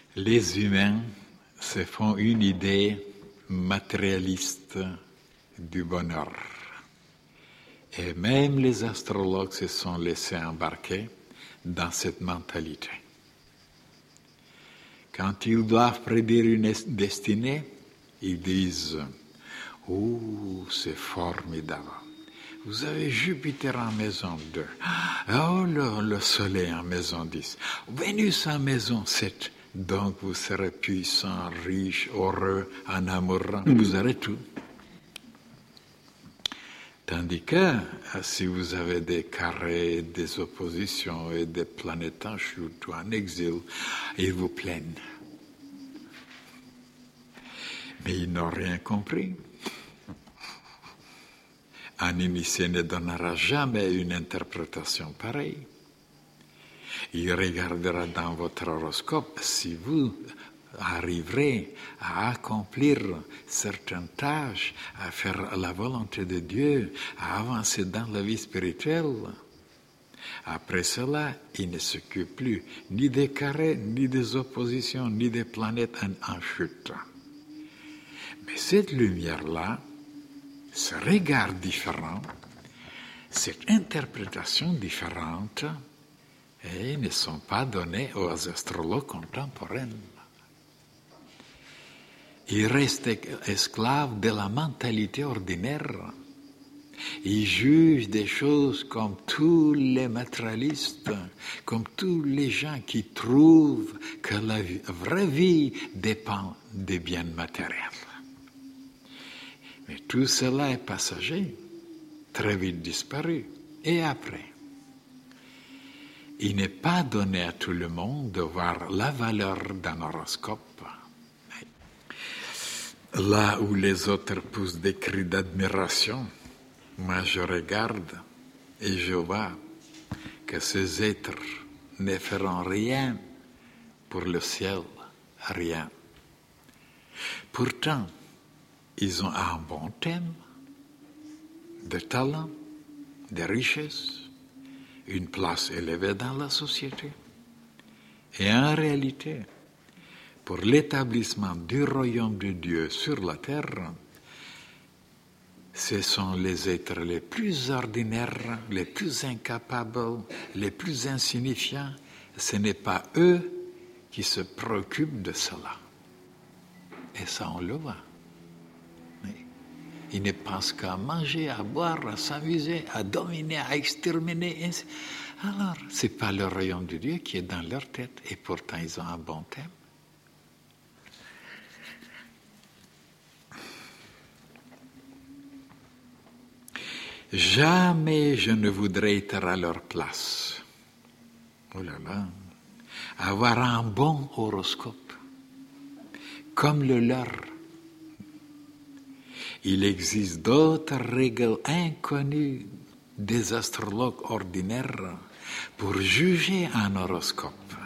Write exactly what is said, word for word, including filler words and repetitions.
Les humains se font une idée matérialiste du bonheur. Et même les astrologues se sont laissés embarquer dans cette mentalité. Quand ils doivent prédire une destinée, ils disent « Oh, c'est formidable. Vous avez Jupiter en maison deux. Oh, le, le Soleil en maison dix. Vénus en maison sept. Donc, vous serez puissant, riche, heureux, en amour. Vous aurez tout. » Tandis que si vous avez des carrés, des oppositions et des planètes en chute ou en exil, ils vous plaignent. Mais ils n'ont rien compris. Un initié ne donnera jamais une interprétation pareille. Il regardera dans votre horoscope si vous arriverez à accomplir certaines tâches, à faire la volonté de Dieu, à avancer dans la vie spirituelle. Après cela, il ne s'occupe plus ni des carrés, ni des oppositions, ni des planètes en, en chute. Mais cette lumière-là, ce regard différent, cette interprétation différente, et ne sont pas donnés aux astrologues contemporains. Ils restent esclaves de la mentalité ordinaire. Ils jugent des choses comme tous les matérialistes, comme tous les gens qui trouvent que la vraie vie dépend des biens matériels. Mais tout cela est passager, très vite disparu. Et après, il n'est pas donné à tout le monde de voir la valeur d'un horoscope. Là où les autres poussent des cris d'admiration, moi je regarde et je vois que ces êtres ne feront rien pour le ciel, rien. Pourtant, ils ont un bon thème, de talent, de richesse, une place élevée dans la société. Et en réalité, pour l'établissement du royaume de Dieu sur la terre, ce sont les êtres les plus ordinaires, les plus incapables, les plus insignifiants. Ce n'est pas eux qui se préoccupent de cela. Et ça, on le voit. Ils ne pensent qu'à manger, à boire, à s'amuser, à dominer, à exterminer. Alors, ce n'est pas le royaume de Dieu qui est dans leur tête, et pourtant ils ont un bon thème. Jamais je ne voudrais être à leur place. Oh là là, avoir un bon horoscope, comme le leur. Il existe d'autres règles inconnues des astrologues ordinaires pour juger un horoscope.